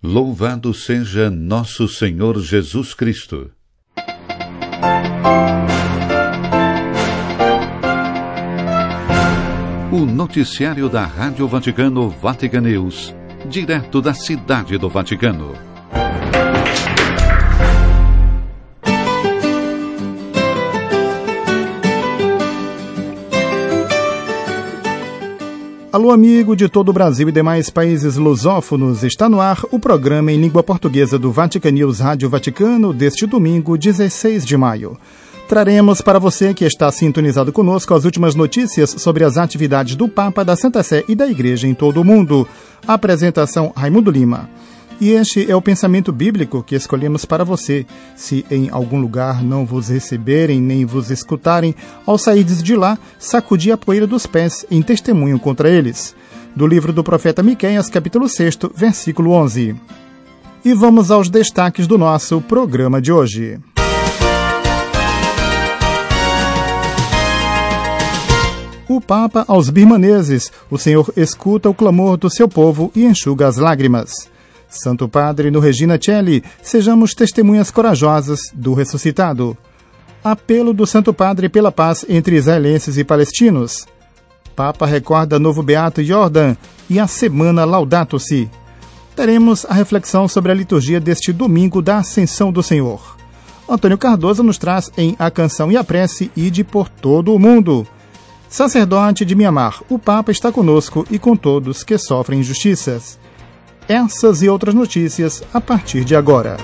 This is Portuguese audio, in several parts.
Louvado seja nosso Senhor Jesus Cristo. O noticiário da Rádio Vaticano Vatican News, direto da Cidade do Vaticano. Alô, amigo de todo o Brasil e demais países lusófonos, está no ar o programa em língua portuguesa do Vatican News Rádio Vaticano deste domingo, 16 de maio. Traremos para você que está sintonizado conosco as últimas notícias sobre as atividades do Papa, da Santa Sé e da Igreja em todo o mundo. Apresentação Raimundo Lima. E este é o pensamento bíblico que escolhemos para você. Se em algum lugar não vos receberem nem vos escutarem, ao sairdes de lá, sacudi a poeira dos pés em testemunho contra eles. Do livro do profeta Miqueias, capítulo 6, versículo 11. E vamos aos destaques do nosso programa de hoje. O Papa aos birmaneses. O Senhor escuta o clamor do seu povo e enxuga as lágrimas. Santo Padre no Regina Coeli, sejamos testemunhas corajosas do ressuscitado. Apelo do Santo Padre pela paz entre israelenses e palestinos. Papa recorda novo Beato Jordan e a Semana Laudato Si. Teremos a reflexão sobre a liturgia deste domingo da Ascensão do Senhor. Antônio Cardoso nos traz em A Canção e a Prece, Ide por todo o mundo. Sacerdote de Mianmar, o Papa está conosco e com todos que sofrem injustiças. Essas e outras notícias a partir de agora.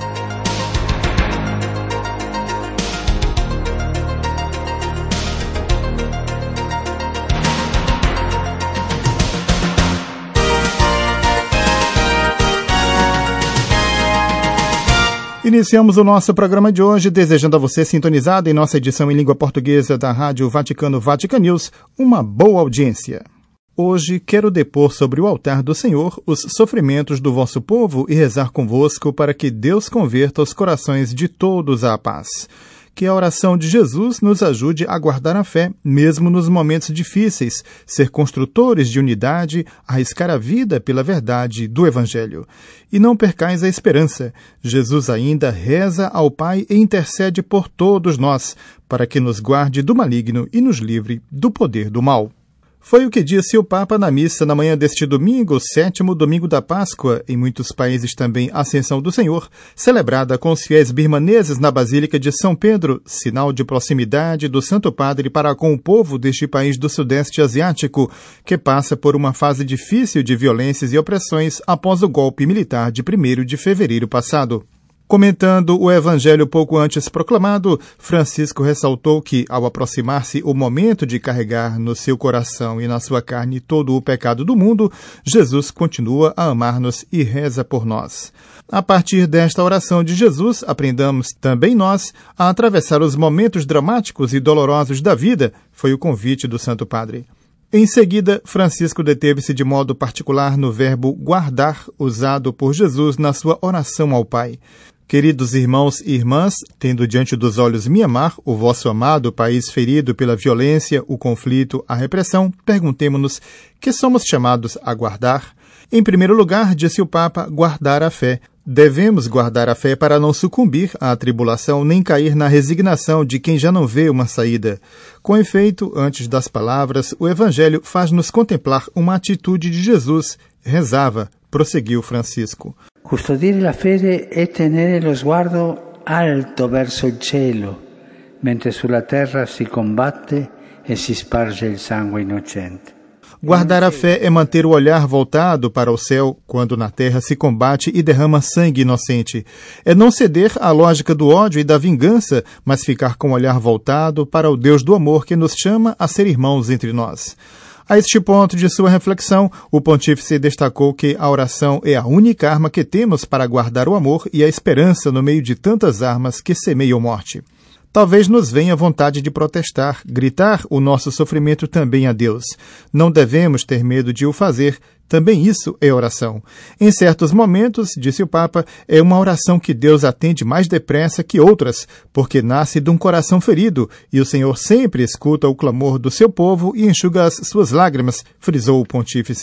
Iniciamos o nosso programa de hoje desejando a você, sintonizado em nossa edição em língua portuguesa da Rádio Vaticano Vatican News, uma boa audiência. Hoje quero depor sobre o altar do Senhor os sofrimentos do vosso povo e rezar convosco para que Deus converta os corações de todos à paz. Que a oração de Jesus nos ajude a guardar a fé, mesmo nos momentos difíceis, ser construtores de unidade, arriscar a vida pela verdade do Evangelho. E não percais a esperança. Jesus ainda reza ao Pai e intercede por todos nós, para que nos guarde do maligno e nos livre do poder do mal. Foi o que disse o Papa na missa na manhã deste domingo, 7º domingo da Páscoa, em muitos países também Ascensão do Senhor, celebrada com os fiéis birmaneses na Basílica de São Pedro, sinal de proximidade do Santo Padre para com o povo deste país do Sudeste Asiático, que passa por uma fase difícil de violências e opressões após o golpe militar de 1º de fevereiro passado. Comentando o Evangelho pouco antes proclamado, Francisco ressaltou que, ao aproximar-se o momento de carregar no seu coração e na sua carne todo o pecado do mundo, Jesus continua a amar-nos e reza por nós. A partir desta oração de Jesus, aprendamos também nós a atravessar os momentos dramáticos e dolorosos da vida, foi o convite do Santo Padre. Em seguida, Francisco deteve-se de modo particular no verbo guardar, usado por Jesus na sua oração ao Pai. Queridos irmãos e irmãs, tendo diante dos olhos Mianmar, o vosso amado país ferido pela violência, o conflito, a repressão, perguntemo-nos que somos chamados a guardar. Em primeiro lugar, disse o Papa, guardar a fé. Devemos guardar a fé para não sucumbir à tribulação nem cair na resignação de quem já não vê uma saída. Com efeito, antes das palavras, o Evangelho faz-nos contemplar uma atitude de Jesus. Rezava, prosseguiu Francisco. Custodire la fede è tenere lo sguardo alto verso il cielo, mentre sulla terra si combatte e si sparge il sangue innocente. Guardar a fé é manter o olhar voltado para o céu, quando na terra se combate e derrama sangue inocente. É não ceder à lógica do ódio e da vingança, mas ficar com o olhar voltado para o Deus do amor que nos chama a ser irmãos entre nós. A este ponto de sua reflexão, o pontífice destacou que a oração é a única arma que temos para guardar o amor e a esperança no meio de tantas armas que semeiam morte. Talvez nos venha vontade de protestar, gritar o nosso sofrimento também a Deus. Não devemos ter medo de o fazer, também isso é oração. Em certos momentos, disse o Papa, é uma oração que Deus atende mais depressa que outras, porque nasce de um coração ferido, e o Senhor sempre escuta o clamor do seu povo e enxuga as suas lágrimas, frisou o pontífice.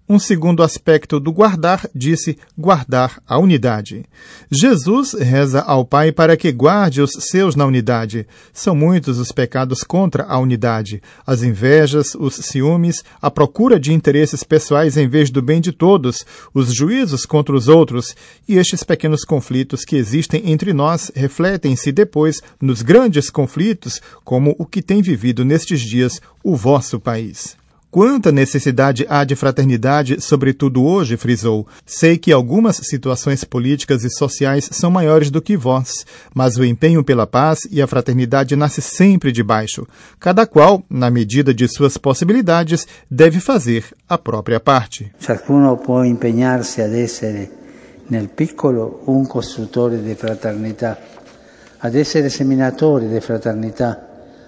Um segundo aspecto do guardar, disse guardar a unidade. Jesus reza ao Pai para que guarde os seus na unidade. São muitos os pecados contra a unidade. As invejas, os ciúmes, a procura de interesses pessoais em vez do bem de todos, os juízos contra os outros. E estes pequenos conflitos que existem entre nós refletem-se depois nos grandes conflitos, como o que tem vivido nestes dias o vosso país. Quanta necessidade há de fraternidade, sobretudo hoje, frisou. Sei que algumas situações políticas e sociais são maiores do que vós, mas o empenho pela paz e a fraternidade nasce sempre de baixo. Cada qual, na medida de suas possibilidades, deve fazer a própria parte. Ciascuno può impegnarsi ad essere, nel piccolo, un costruttore di fraternità, ad essere seminatore di fraternità.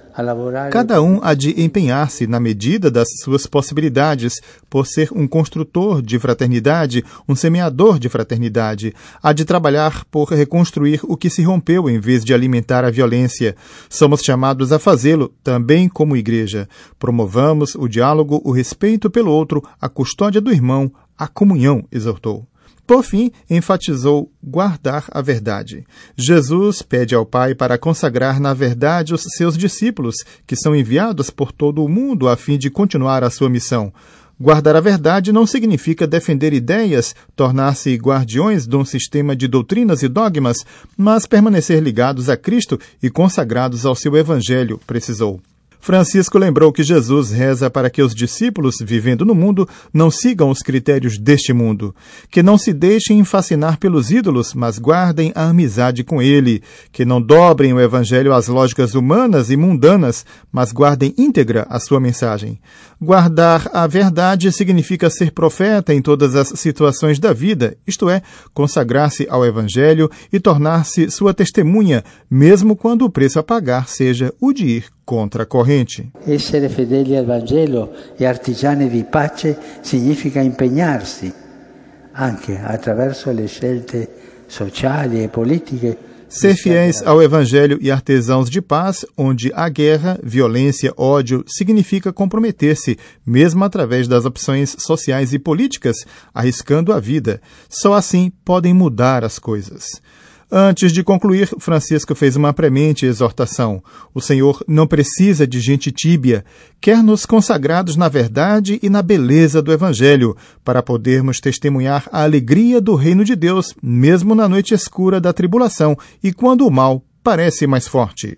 Cada um há de empenhar-se na medida das suas possibilidades, por ser um construtor de fraternidade, um semeador de fraternidade. Há de trabalhar por reconstruir o que se rompeu em vez de alimentar a violência. Somos chamados a fazê-lo também como igreja. Promovamos o diálogo, o respeito pelo outro, a custódia do irmão, a comunhão, exortou. Por fim, enfatizou guardar a verdade. Jesus pede ao Pai para consagrar na verdade os seus discípulos, que são enviados por todo o mundo a fim de continuar a sua missão. Guardar a verdade não significa defender ideias, tornar-se guardiões de um sistema de doutrinas e dogmas, mas permanecer ligados a Cristo e consagrados ao seu Evangelho, precisou. Francisco lembrou que Jesus reza para que os discípulos, vivendo no mundo, não sigam os critérios deste mundo, que não se deixem fascinar pelos ídolos, mas guardem a amizade com ele, que não dobrem o Evangelho às lógicas humanas e mundanas, mas guardem íntegra a sua mensagem. Guardar a verdade significa ser profeta em todas as situações da vida, isto é, consagrar-se ao Evangelho e tornar-se sua testemunha, mesmo quando o preço a pagar seja o de ir contra a corrente. Essere fedeli al Vangelo e artigiani di pace significa impegnarsi, anche attraverso le scelte sociali e politiche. Ser fiéis ao Evangelho e artesãos de paz, onde a guerra, violência, ódio, significa comprometer-se, mesmo através das opções sociais e políticas, arriscando a vida. Só assim podem mudar as coisas. Antes de concluir, Francisco fez uma premente exortação. O Senhor não precisa de gente tíbia, quer-nos consagrados na verdade e na beleza do Evangelho, para podermos testemunhar a alegria do reino de Deus, mesmo na noite escura da tribulação e quando o mal parece mais forte.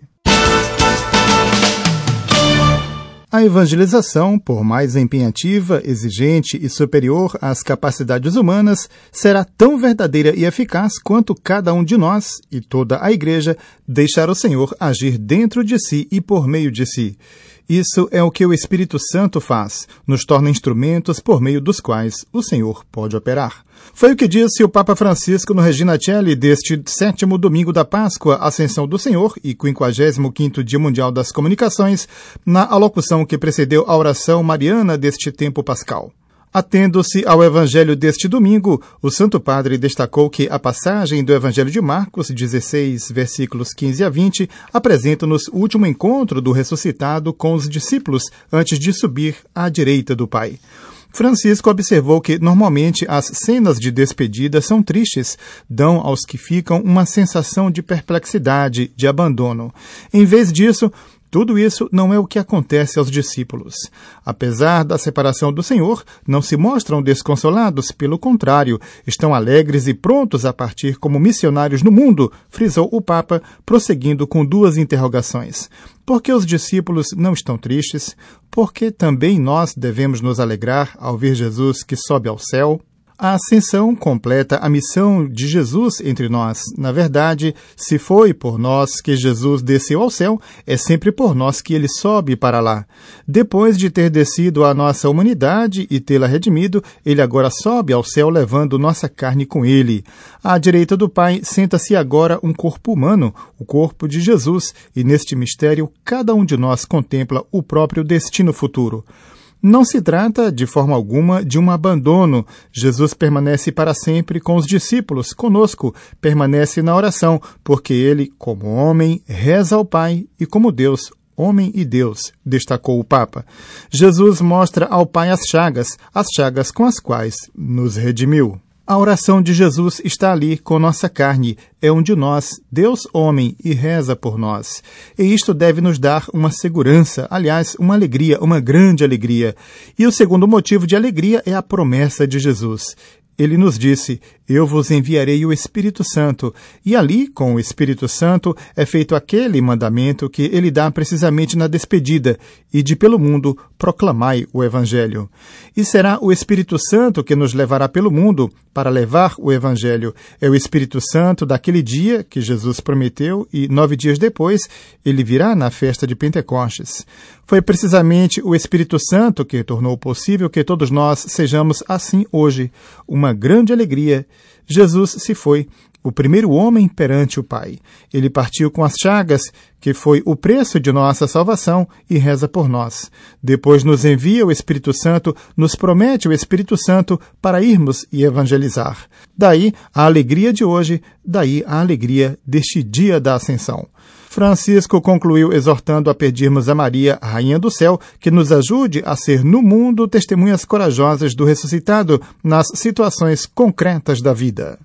A evangelização, por mais empenhativa, exigente e superior às capacidades humanas, será tão verdadeira e eficaz quanto cada um de nós e toda a Igreja deixar o Senhor agir dentro de si e por meio de si. Isso é o que o Espírito Santo faz, nos torna instrumentos por meio dos quais o Senhor pode operar. Foi o que disse o Papa Francisco no Regina Coeli deste 7º domingo da Páscoa, Ascensão do Senhor e 55º Dia Mundial das Comunicações, na alocução que precedeu a oração mariana deste tempo pascal. Atendo-se ao Evangelho deste domingo, o Santo Padre destacou que a passagem do Evangelho de Marcos, 16, versículos 15 a 20, apresenta-nos o último encontro do ressuscitado com os discípulos antes de subir à direita do Pai. Francisco observou que, normalmente, as cenas de despedida são tristes, dão aos que ficam uma sensação de perplexidade, de abandono. Em vez disso, tudo isso não é o que acontece aos discípulos. Apesar da separação do Senhor, não se mostram desconsolados, pelo contrário, estão alegres e prontos a partir como missionários no mundo, frisou o Papa, prosseguindo com 2 interrogações. Por que os discípulos não estão tristes? Por que também nós devemos nos alegrar ao ver Jesus que sobe ao céu? A ascensão completa a missão de Jesus entre nós. Na verdade, se foi por nós que Jesus desceu ao céu, é sempre por nós que ele sobe para lá. Depois de ter descido à nossa humanidade e tê-la redimido, ele agora sobe ao céu levando nossa carne com ele. À direita do Pai senta-se agora um corpo humano, o corpo de Jesus, e neste mistério cada um de nós contempla o próprio destino futuro. Não se trata, de forma alguma, de um abandono. Jesus permanece para sempre com os discípulos, conosco, permanece na oração, porque ele, como homem, reza ao Pai e como Deus, homem e Deus, destacou o Papa. Jesus mostra ao Pai as chagas com as quais nos redimiu. A oração de Jesus está ali com nossa carne, é um de nós, Deus homem, e reza por nós. E isto deve nos dar uma segurança, aliás, uma alegria, uma grande alegria. E o segundo motivo de alegria é a promessa de Jesus. Ele nos disse, eu vos enviarei o Espírito Santo. E ali, com o Espírito Santo, é feito aquele mandamento que ele dá precisamente na despedida, ide pelo mundo, proclamai o Evangelho. E será o Espírito Santo que nos levará pelo mundo para levar o Evangelho. É o Espírito Santo daquele dia que Jesus prometeu e 9 dias depois ele virá na festa de Pentecostes. Foi precisamente o Espírito Santo que tornou possível que todos nós sejamos assim hoje. Uma grande alegria. Jesus se foi, o primeiro homem perante o Pai. Ele partiu com as chagas, que foi o preço de nossa salvação, e reza por nós. Depois nos envia o Espírito Santo, nos promete o Espírito Santo para irmos e evangelizar. Daí a alegria de hoje, daí a alegria deste dia da Ascensão. Francisco concluiu exortando a pedirmos a Maria, a Rainha do Céu, que nos ajude a ser no mundo testemunhas corajosas do ressuscitado nas situações concretas da vida.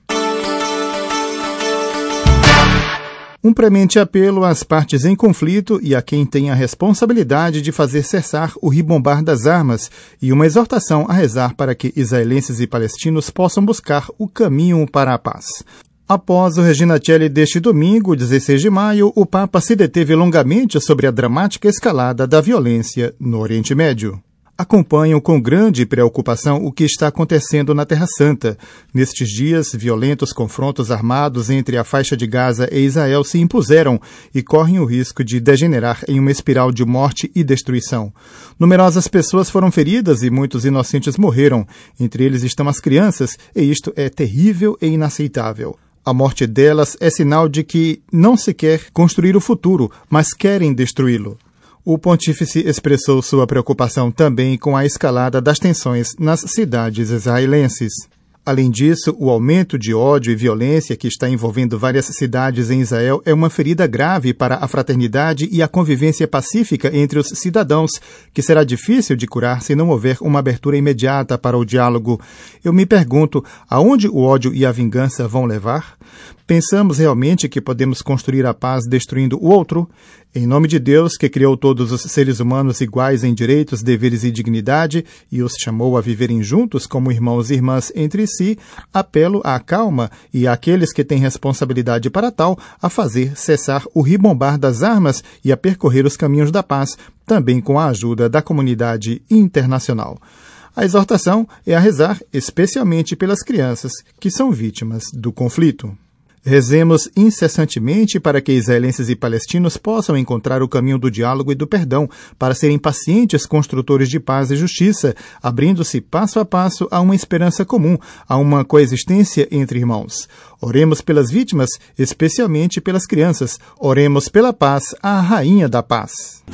Um premente apelo às partes em conflito e a quem tem a responsabilidade de fazer cessar o ribombar das armas e uma exortação a rezar para que israelenses e palestinos possam buscar o caminho para a paz. Após o Regina Coeli deste domingo, 16 de maio, o Papa se deteve longamente sobre a dramática escalada da violência no Oriente Médio. Acompanham com grande preocupação o que está acontecendo na Terra Santa. Nestes dias, violentos confrontos armados entre a faixa de Gaza e Israel se impuseram e correm o risco de degenerar em uma espiral de morte e destruição. Numerosas pessoas foram feridas e muitos inocentes morreram. Entre eles estão as crianças, e isto é terrível e inaceitável. A morte delas é sinal de que não se quer construir o futuro, mas querem destruí-lo. O pontífice expressou sua preocupação também com a escalada das tensões nas cidades israelenses. Além disso, o aumento de ódio e violência que está envolvendo várias cidades em Israel é uma ferida grave para a fraternidade e a convivência pacífica entre os cidadãos, que será difícil de curar se não houver uma abertura imediata para o diálogo. Eu me pergunto, aonde o ódio e a vingança vão levar? Pensamos realmente que podemos construir a paz destruindo o outro? Em nome de Deus, que criou todos os seres humanos iguais em direitos, deveres e dignidade e os chamou a viverem juntos como irmãos e irmãs entre si, apelo à calma e àqueles que têm responsabilidade para tal a fazer cessar o ribombar das armas e a percorrer os caminhos da paz, também com a ajuda da comunidade internacional. A exortação é a rezar especialmente pelas crianças que são vítimas do conflito. Rezemos incessantemente para que israelenses e palestinos possam encontrar o caminho do diálogo e do perdão, para serem pacientes construtores de paz e justiça, abrindo-se passo a passo a uma esperança comum, a uma coexistência entre irmãos. Oremos pelas vítimas, especialmente pelas crianças. Oremos pela paz, a Rainha da Paz.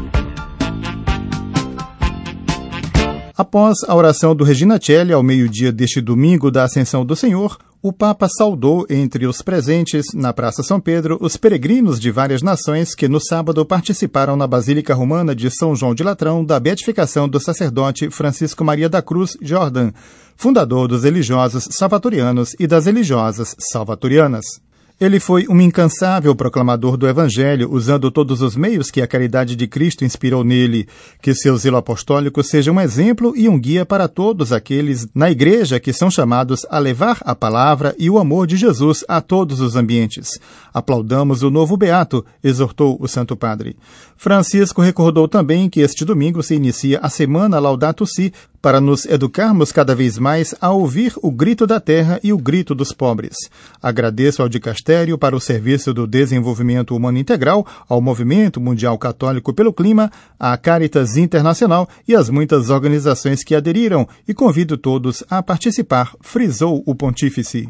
Após a oração do Regina Coeli ao meio-dia deste domingo da Ascensão do Senhor, o Papa saudou entre os presentes na Praça São Pedro os peregrinos de várias nações que no sábado participaram na Basílica Romana de São João de Latrão da beatificação do sacerdote Francisco Maria da Cruz Jordan, fundador dos religiosos salvatorianos e das religiosas salvatorianas. Ele foi um incansável proclamador do Evangelho, usando todos os meios que a caridade de Cristo inspirou nele. Que seu zelo apostólico seja um exemplo e um guia para todos aqueles na Igreja que são chamados a levar a palavra e o amor de Jesus a todos os ambientes. Aplaudamos o novo beato, exortou o Santo Padre. Francisco recordou também que este domingo se inicia a Semana Laudato Si, para nos educarmos cada vez mais a ouvir o grito da terra e o grito dos pobres. Agradeço ao Dicastério para o Serviço do Desenvolvimento Humano Integral, ao Movimento Mundial Católico pelo Clima, à Caritas Internacional e às muitas organizações que aderiram, e convido todos a participar, frisou o Pontífice.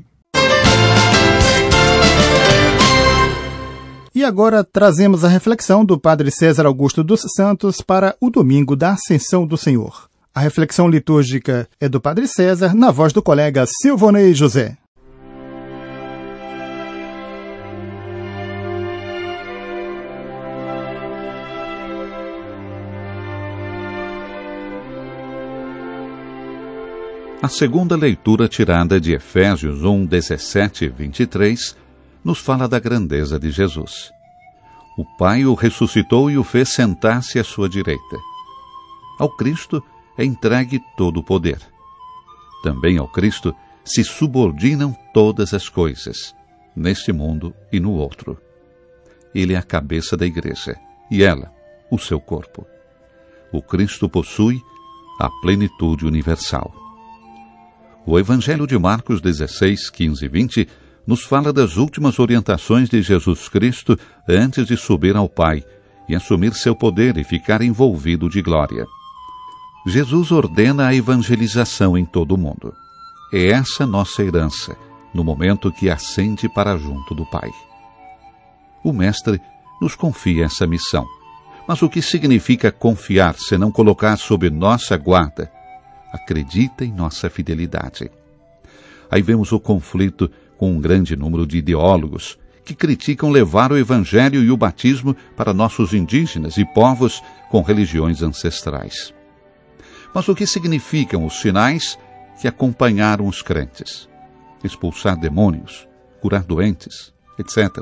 E agora trazemos a reflexão do Padre César Augusto dos Santos para o domingo da Ascensão do Senhor. A reflexão litúrgica é do Padre César, na voz do colega Silvonei José. A segunda leitura, tirada de Efésios 1, 17 e 23, nos fala da grandeza de Jesus. O Pai o ressuscitou e o fez sentar-se à sua direita. Ao Cristo é entregue todo o poder. Também ao Cristo se subordinam todas as coisas, neste mundo e no outro. Ele é a cabeça da igreja, e ela, o seu corpo. O Cristo possui a plenitude universal. O Evangelho de Marcos 16, 15 e 20 nos fala das últimas orientações de Jesus Cristo antes de subir ao Pai e assumir seu poder e ficar envolvido de glória. Jesus ordena a evangelização em todo o mundo. É essa nossa herança, no momento que ascende para junto do Pai. O Mestre nos confia essa missão. Mas o que significa confiar, se não colocar sob nossa guarda? Acredita em nossa fidelidade. Aí vemos o conflito com um grande número de ideólogos que criticam levar o Evangelho e o batismo para nossos indígenas e povos com religiões ancestrais. Mas o que significam os sinais que acompanharam os crentes? Expulsar demônios, curar doentes, etc.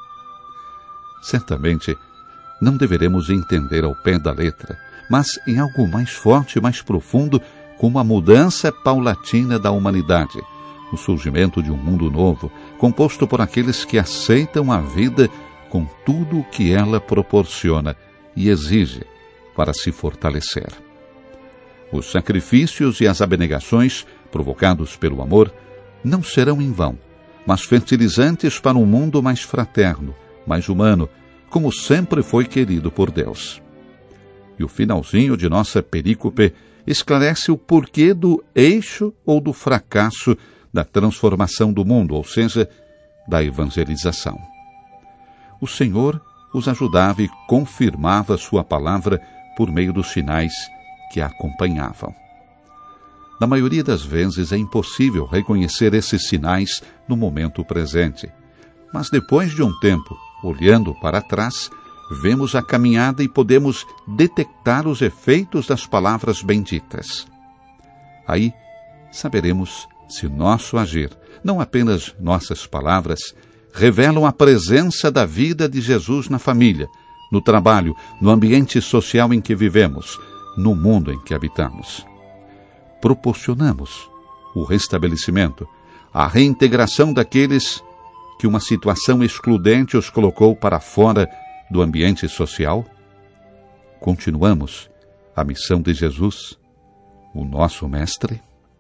Certamente, não deveremos entender ao pé da letra, mas em algo mais forte e mais profundo, como a mudança paulatina da humanidade, o surgimento de um mundo novo, composto por aqueles que aceitam a vida com tudo o que ela proporciona e exige para se fortalecer. Os sacrifícios e as abnegações provocados pelo amor não serão em vão, mas fertilizantes para um mundo mais fraterno, mais humano, como sempre foi querido por Deus. E o finalzinho de nossa perícope esclarece o porquê do eixo ou do fracasso da transformação do mundo, ou seja, da evangelização. O Senhor os ajudava e confirmava sua palavra por meio dos sinais que a acompanhavam. Na maioria das vezes é impossível reconhecer esses sinais no momento presente, mas depois de um tempo, olhando para trás, vemos a caminhada e podemos detectar os efeitos das palavras benditas. Aí saberemos se nosso agir, não apenas nossas palavras, revelam a presença da vida de Jesus na família, no trabalho, no ambiente social em que vivemos, no mundo em que habitamos. Proporcionamos o restabelecimento, a reintegração daqueles que uma situação excludente os colocou para fora do ambiente social? Continuamos a missão de Jesus, o nosso Mestre?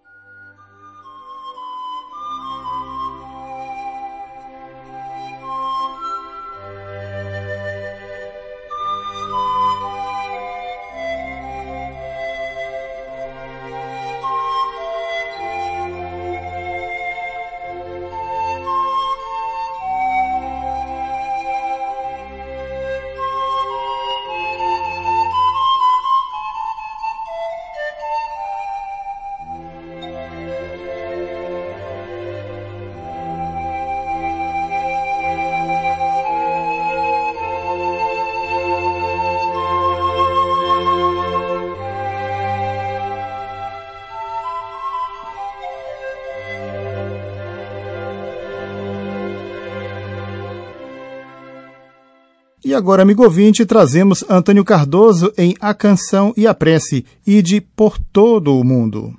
E agora, amigo ouvinte, trazemos Antônio Cardoso em A Canção e a Prece, Ide por todo o mundo.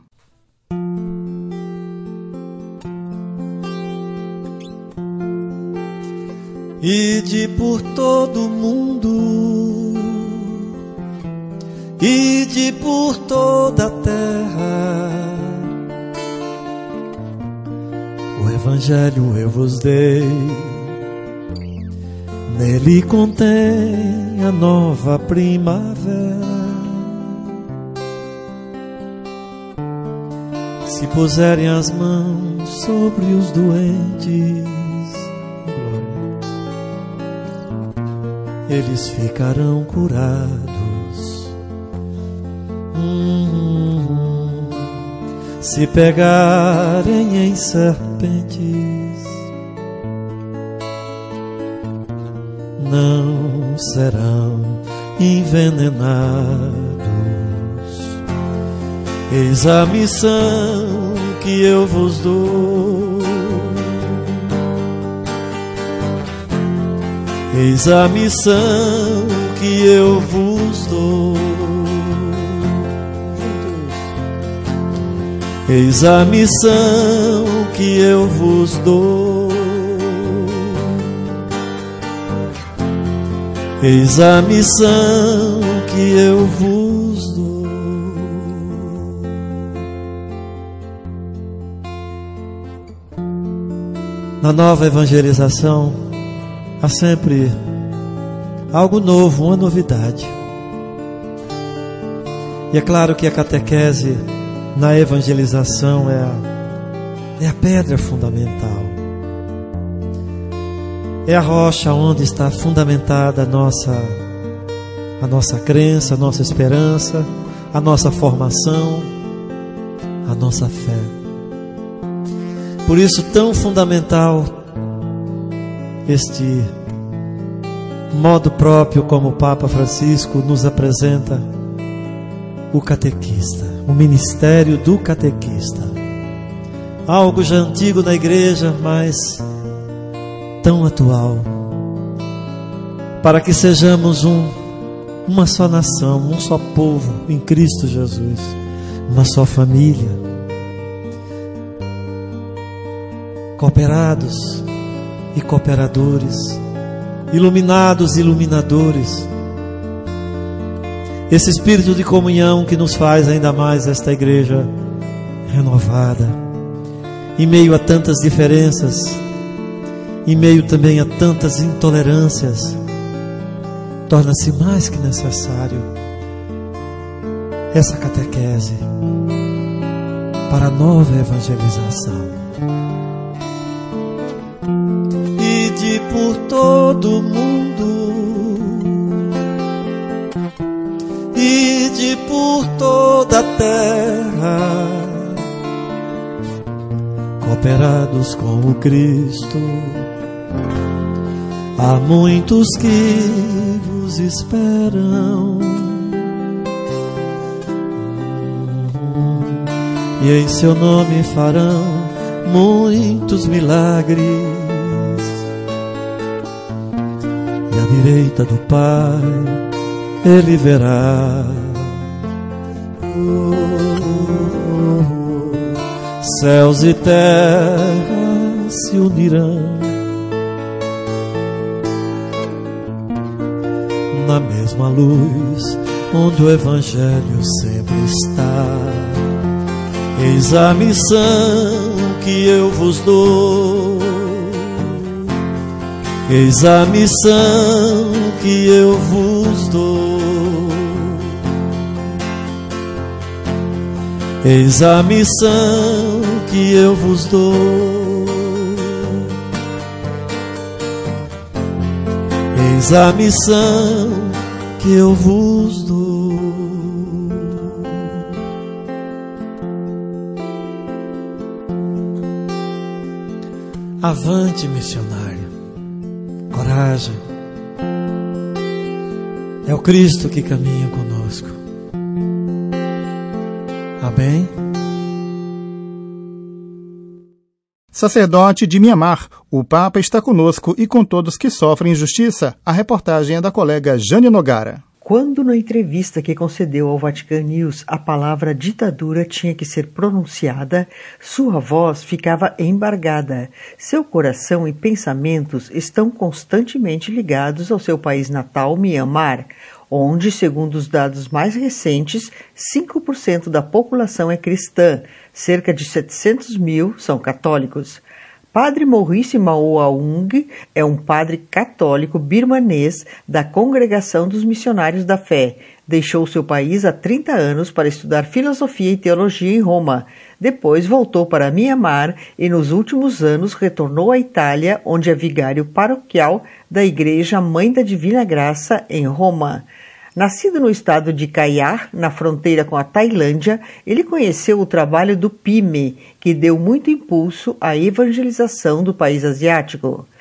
Ide por todo o mundo, ide por toda a terra, o Evangelho eu vos dei, nele contém a nova primavera. Se puserem as mãos sobre os doentes, eles ficarão curados. Se pegarem em serpentes, não serão envenenados. Eis a missão que eu vos dou. Eis a missão que eu vos dou. Eis a missão que eu vos dou. Eis a missão que eu vos dou. Na nova evangelização, há sempre algo novo, uma novidade. E é claro que a catequese na evangelização é a pedra fundamental. É a rocha onde está fundamentada a nossa crença, a nossa esperança, a nossa formação, a nossa fé. Por isso, tão fundamental este modo próprio como o Papa Francisco nos apresenta o catequista, o ministério do catequista. Algo já antigo na igreja, mas tão atual, para que sejamos uma só nação, um só povo em Cristo Jesus, uma só família, cooperados e cooperadores, iluminados e iluminadores. Esse espírito de comunhão que nos faz ainda mais esta igreja renovada, em meio a tantas diferenças, em meio também a tantas intolerâncias, torna-se mais que necessário essa catequese para a nova evangelização. Ide por todo o mundo, ide por toda a terra, cooperados com o Cristo. Há muitos que vos esperam, e em seu nome farão muitos milagres, e à direita do Pai Ele verá. Céus e terra se unirão na mesma luz onde o Evangelho sempre está. Eis a missão que eu vos dou. Eis a missão que eu vos dou. Eis a missão que eu vos dou. Eis a missão que eu vos dou. Avante, missionário, coragem. É o Cristo que caminha conosco. Amém? Sacerdote de Mianmar, o Papa está conosco e com todos que sofrem injustiça. A reportagem é da colega Jane Nogara. Quando na entrevista que concedeu ao Vatican News a palavra ditadura tinha que ser pronunciada, sua voz ficava embargada. Seu coração e pensamentos estão constantemente ligados ao seu país natal, Mianmar, onde, segundo os dados mais recentes, 5% da população é cristã, cerca de 700 mil são católicos. Padre Maurice Mao Aung é um padre católico birmanês da Congregação dos Missionários da Fé. Deixou seu país há 30 anos para estudar filosofia e teologia em Roma. Depois voltou para Mianmar e nos últimos anos retornou à Itália, onde é vigário paroquial da Igreja Mãe da Divina Graça em Roma. Nascido no estado de Kayar, na fronteira com a Tailândia, ele conheceu o trabalho do PIME, que deu muito impulso à evangelização do país asiático.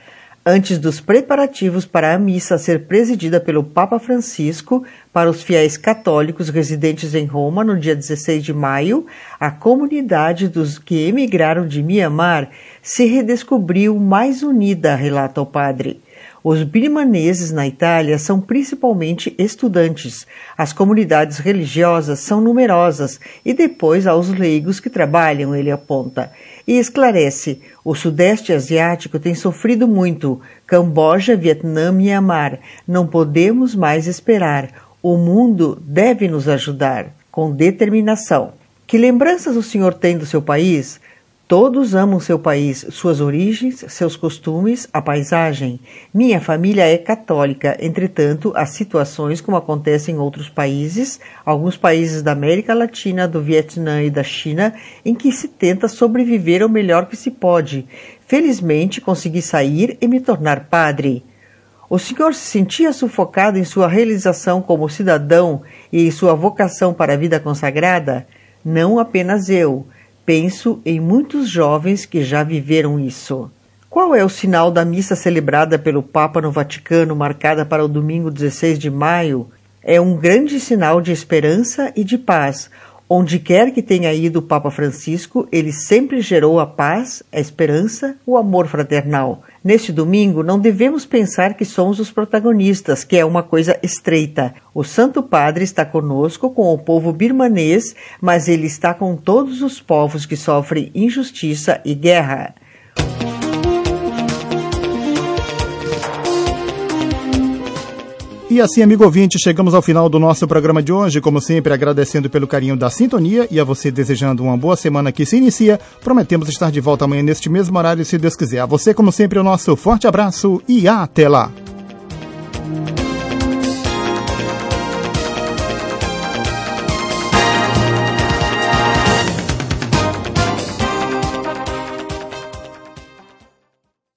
Antes dos preparativos para a missa ser presidida pelo Papa Francisco para os fiéis católicos residentes em Roma no dia 16 de maio, a comunidade dos que emigraram de Mianmar se redescobriu mais unida, relata o padre. Os birmaneses na Itália são principalmente estudantes. As comunidades religiosas são numerosas e depois há os leigos que trabalham, ele aponta. E esclarece, o Sudeste Asiático tem sofrido muito. Camboja, Vietnã, Mianmar. Não podemos mais esperar. O mundo deve nos ajudar, com determinação. Que lembranças o senhor tem do seu país? Todos amam seu país, suas origens, seus costumes, a paisagem. Minha família é católica, entretanto, há situações como acontece em outros países, alguns países da América Latina, do Vietnã e da China, em que se tenta sobreviver o melhor que se pode. Felizmente, consegui sair e me tornar padre. O senhor se sentia sufocado em sua realização como cidadão e em sua vocação para a vida consagrada? Não apenas eu. Penso em muitos jovens que já viveram isso. Qual é o sinal da missa celebrada pelo Papa no Vaticano, marcada para o domingo 16 de maio? É um grande sinal de esperança e de paz. Onde quer que tenha ido o Papa Francisco, ele sempre gerou a paz, a esperança, o amor fraternal. Neste domingo, não devemos pensar que somos os protagonistas, que é uma coisa estreita. O Santo Padre está conosco, com o povo birmanês, mas ele está com todos os povos que sofrem injustiça e guerra. E assim, amigo ouvinte, chegamos ao final do nosso programa de hoje, como sempre, agradecendo pelo carinho da sintonia e a você desejando uma boa semana que se inicia. Prometemos estar de volta amanhã neste mesmo horário, se Deus quiser. A você, como sempre, o nosso forte abraço e até lá!